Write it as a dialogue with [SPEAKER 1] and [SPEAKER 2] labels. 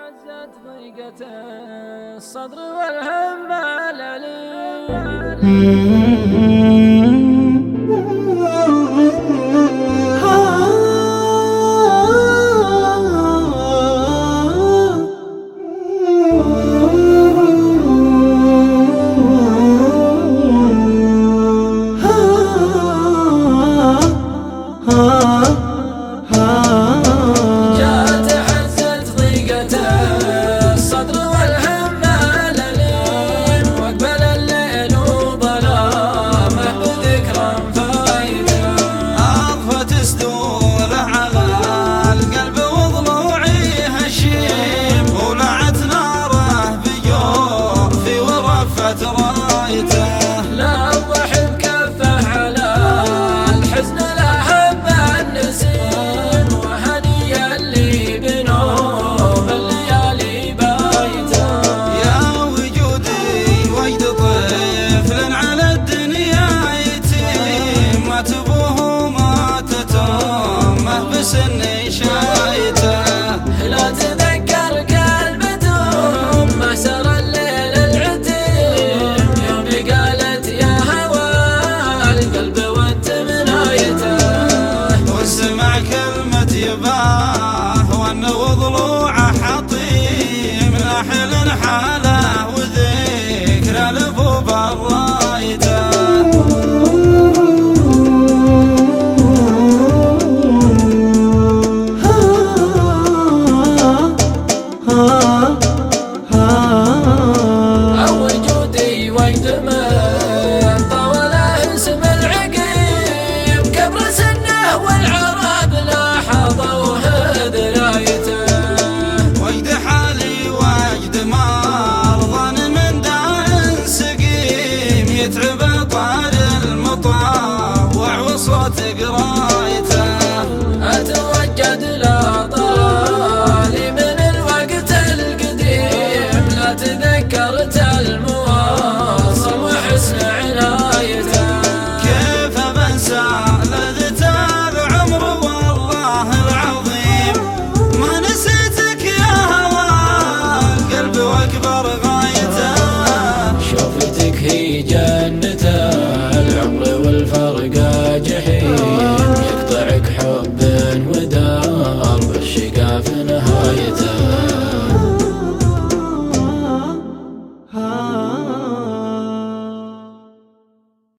[SPEAKER 1] تعزت ضيقة الصدر والهم العليل. لوح بكفه على الحزن لهب النسيم، وهنيا اللي بنوم الليالي بايته.
[SPEAKER 2] يا وجودي وجد طفل على الدنيا يتيم، مات ابوه ماتت امه بسن شايته.
[SPEAKER 1] لا تذكر قلب امه سر الليل العتيم، يوم قالت يا هوى القلب وانت منايته.
[SPEAKER 2] وسمع كلمة يباه وانه ظلوم